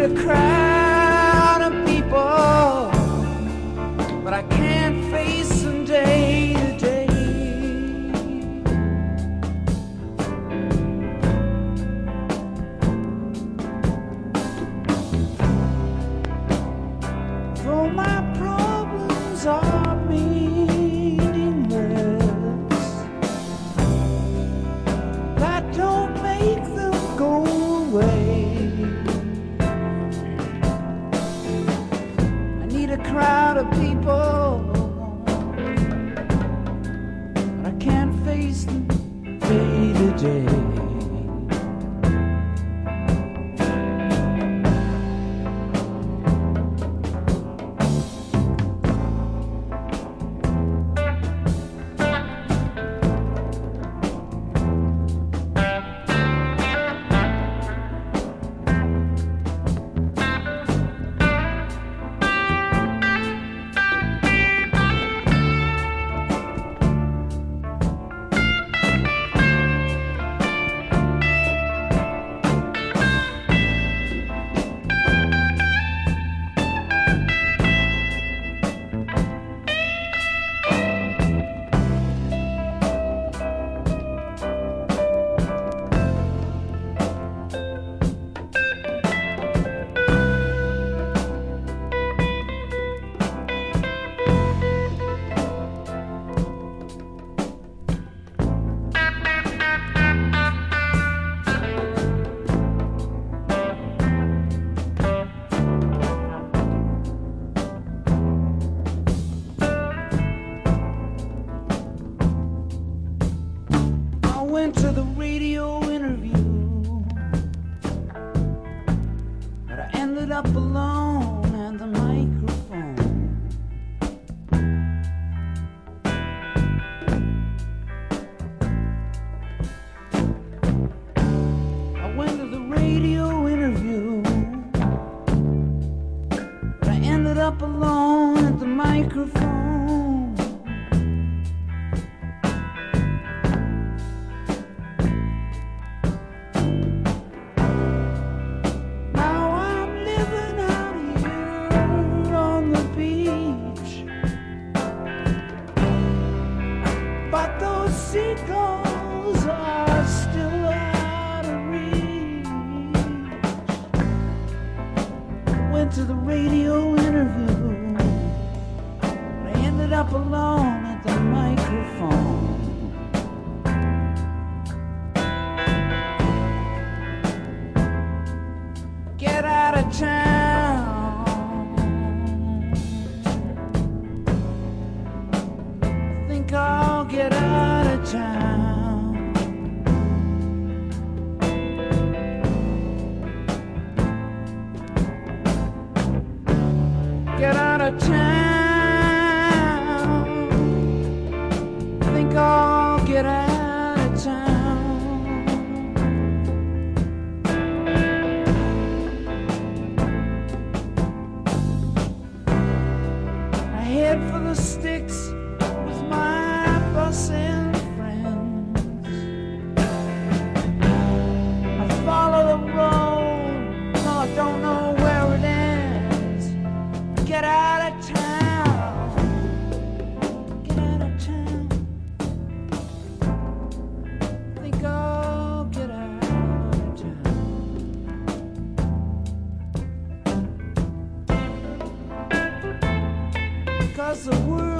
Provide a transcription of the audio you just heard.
a crowd of people, but I can't face them day to day. Though my problems are meaningless, that don't make them go away. I need a crowd of people, but I can't face them day to day. Went to the radio interview, but I ended up alone at the microphone. I went to the radio interview, but I ended up alone at the microphone. But those seagulls are still out of reach. Went to the radio interview, but I ended up alone at the microphone. Get out of town. Think I'll get out of town. Get out of town. Think I'll get out of town. I head for the sticks with my busing friends. I follow the road, no, I don't know where it ends. Get out of town. Get out of town. Think I'll get out of town. 'Cause the world